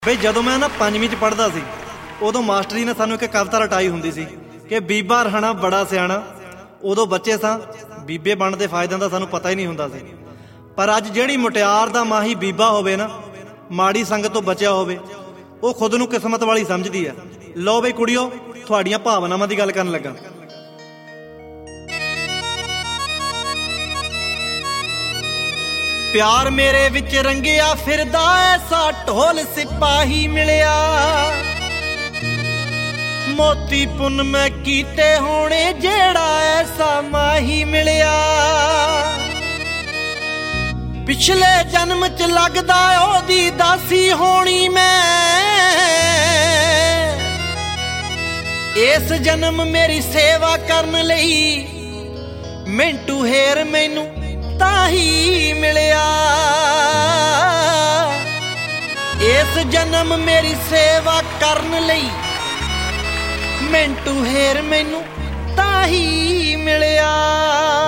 ਬਈ ਜਦੋਂ ਮੈਂ ਨਾ 5ਵੀਂ 'ਚ ਪੜ੍ਹਦਾ ਸੀ ਉਦੋਂ ਮਾਸਟਰ ਜੀ ਨੇ ਸਾਨੂੰ ਇੱਕ ਕਵਿਤਾ ਰਟਾਈ ਹੁੰਦੀ ਸੀ ਕਿ ਬੀਬਾ ਰਹਿਣਾ ਬੜਾ ਸਿਆਣਾ। ਉਦੋਂ ਬੱਚੇ ਸਾਂ, ਬੀਬੇ ਬਣਨ ਦੇ ਫਾਇਦਿਆਂ ਦਾ ਸਾਨੂੰ ਪਤਾ ਹੀ ਨਹੀਂ ਹੁੰਦਾ ਸੀ। ਪਰ ਅੱਜ ਜਿਹੜੀ ਮੁਟਿਆਰ ਦਾ ਮਾਹੀ ਬੀਬਾ ਹੋਵੇ ਨਾ, ਮਾੜੀ ਸੰਗਤ ਤੋਂ ਬਚਿਆ ਹੋਵੇ, ਉਹ ਖੁਦ ਨੂੰ ਕਿਸਮਤ ਵਾਲੀ ਸਮਝਦੀ ਆ। ਲਓ ਬਈ ਕੁੜੀਓ, ਤੁਹਾਡੀਆਂ ਭਾਵਨਾਵਾਂ ਦੀ ਗੱਲ ਕਰਨ ਲੱਗਾ। ਪਿਆਰ ਮੇਰੇ ਵਿੱਚ ਰੰਗਿਆ ਫਿਰਦਾ ਐਸਾ ਢੋਲ ਸਿਪਾਹੀ ਮਿਲਿਆ। ਮੋਤੀ ਪੁੰਨ ਮੈਂ ਕੀਤੇ ਹੋਣੇ ਜਿਹੜਾ ਐਸਾ ਮਾਹੀ ਮਿਲਿਆ। ਪਿਛਲੇ ਜਨਮ ਚ ਲੱਗਦਾ ਉਹਦੀ ਦਾਸੀ ਹੋਣੀ ਮੈਂ। ਇਸ ਜਨਮ ਮੇਰੀ ਸੇਵਾ ਕਰਨ ਲਈ ਮਿੰਟੂ ਹੇਰ ਮੈਨੂੰ ਤਾਂ ਹੀ ਮਿਲਿਆ। ਇਸ ਜਨਮ ਮੇਰੀ ਸੇਵਾ ਕਰਨ ਲਈ ਮਿੰਟੂ ਹੇਰ ਮੈਨੂੰ ਤਾਂ ਹੀ ਮਿਲਿਆ।